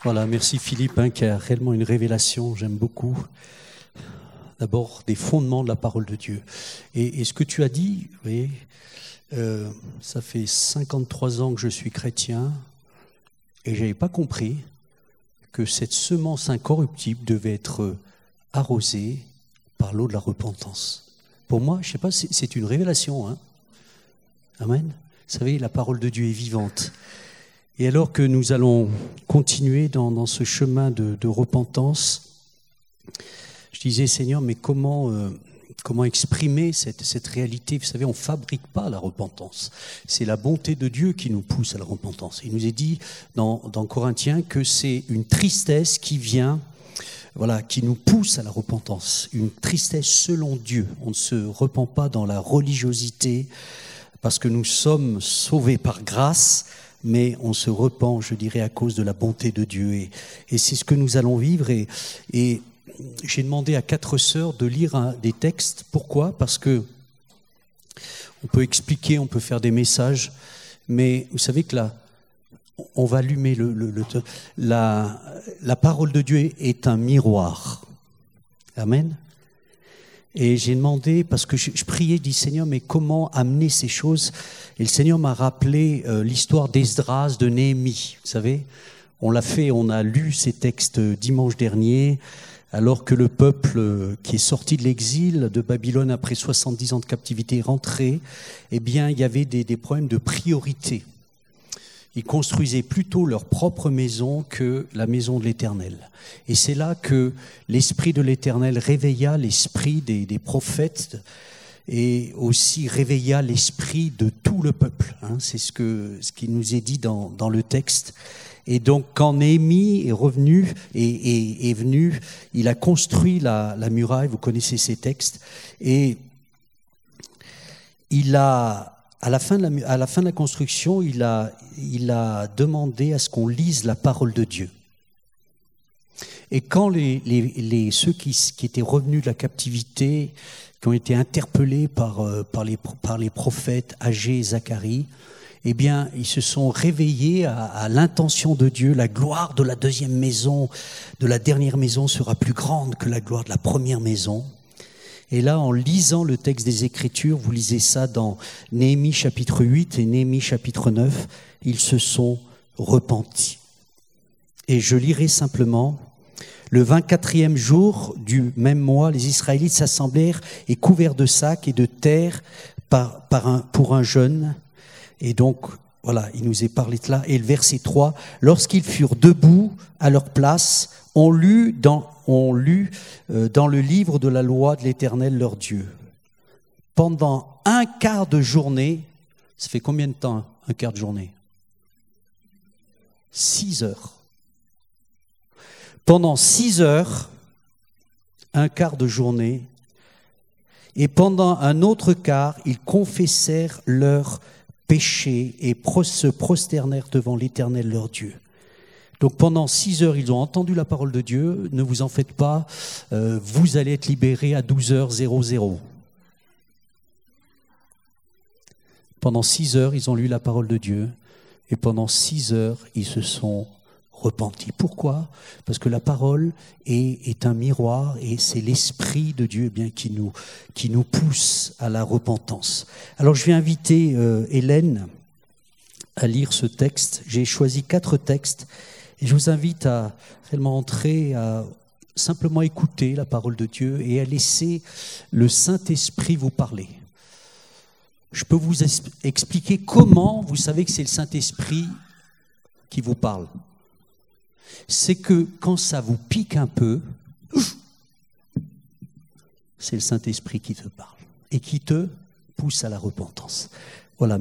Voilà, merci Philippe, qui a réellement une révélation, j'aime beaucoup. D'abord, des fondements de la parole de Dieu. Et ce que tu as dit, vous voyez, ça fait 53 ans que je suis chrétien et je n'avais pas compris que cette semence incorruptible devait être arrosée par l'eau de la repentance. Pour moi, je ne sais pas, c'est une révélation. Hein. Amen. Vous savez, la parole de Dieu est vivante. Et alors que nous allons continuer dans ce chemin de repentance, je disais, Seigneur, mais comment exprimer cette réalité? Vous savez, on ne fabrique pas la repentance. C'est la bonté de Dieu qui nous pousse à la repentance. Il nous est dit dans Corinthiens que c'est une tristesse qui vient, voilà, qui nous pousse à la repentance. Une tristesse selon Dieu. On ne se repent pas dans la religiosité parce que nous sommes sauvés par grâce, mais on se repent, je dirais, à cause de la bonté de Dieu. Et c'est ce que nous allons vivre. Et j'ai demandé à 4 sœurs de lire des textes. Pourquoi ? Parce que on peut expliquer, on peut faire des messages, mais vous savez que là, on va allumer la parole de Dieu est un miroir. Amen. Et j'ai demandé, parce que je priais, je dis Seigneur, mais comment amener ces choses ? Et le Seigneur m'a rappelé l'histoire d'Esdras, de Néhémie. Vous savez, on a lu ces textes dimanche dernier, alors que le peuple qui est sorti de l'exil de Babylone après 70 ans de captivité est rentré, eh bien, il y avait des problèmes de priorité. Ils construisaient plutôt leur propre maison que la maison de l'Éternel. Et c'est là que l'Esprit de l'Éternel réveilla l'esprit des prophètes et aussi réveilla l'esprit de tout le peuple. C'est ce qui nous est dit dans le texte. Et donc, quand Néhémie est revenu et est venu, il a construit la muraille, vous connaissez ces textes, et il a... À la fin de la construction, il a demandé à ce qu'on lise la parole de Dieu. Et quand ceux qui étaient revenus de la captivité, qui ont été interpellés par les prophètes Agé et Zacharie, eh bien, ils se sont réveillés à l'intention de Dieu. La gloire de la deuxième maison, de la dernière maison sera plus grande que la gloire de la première maison. Et là, en lisant le texte des Écritures, vous lisez ça dans Néhémie chapitre 8 et Néhémie chapitre 9, ils se sont repentis. Et je lirai simplement, le 24e jour du même mois, les Israélites s'assemblèrent et couverts de sacs et de terre pour un jeûne. Et donc, voilà, il nous est parlé de là. Et le verset 3, lorsqu'ils furent debout à leur place, on lut dans le livre de la loi de l'Éternel leur Dieu. Pendant un quart de journée, ça fait combien de temps un quart de journée ? 6 heures. Pendant 6 heures, un quart de journée, et pendant un autre quart, ils confessèrent leurs péchés et se prosternèrent devant l'Éternel leur Dieu. Donc pendant 6 heures, ils ont entendu la parole de Dieu. Ne vous en faites pas, vous allez être libérés à 12h00. Pendant 6 heures, ils ont lu la parole de Dieu. Et pendant 6 heures, ils se sont repentis. Pourquoi ? Parce que la parole est un miroir et c'est l'Esprit de Dieu qui nous pousse à la repentance. Alors je vais inviter Hélène à lire ce texte. J'ai choisi 4 textes. Et je vous invite à réellement entrer, à simplement écouter la parole de Dieu et à laisser le Saint-Esprit vous parler. Je peux vous expliquer comment vous savez que c'est le Saint-Esprit qui vous parle. C'est que quand ça vous pique un peu, c'est le Saint-Esprit qui te parle et qui te pousse à la repentance.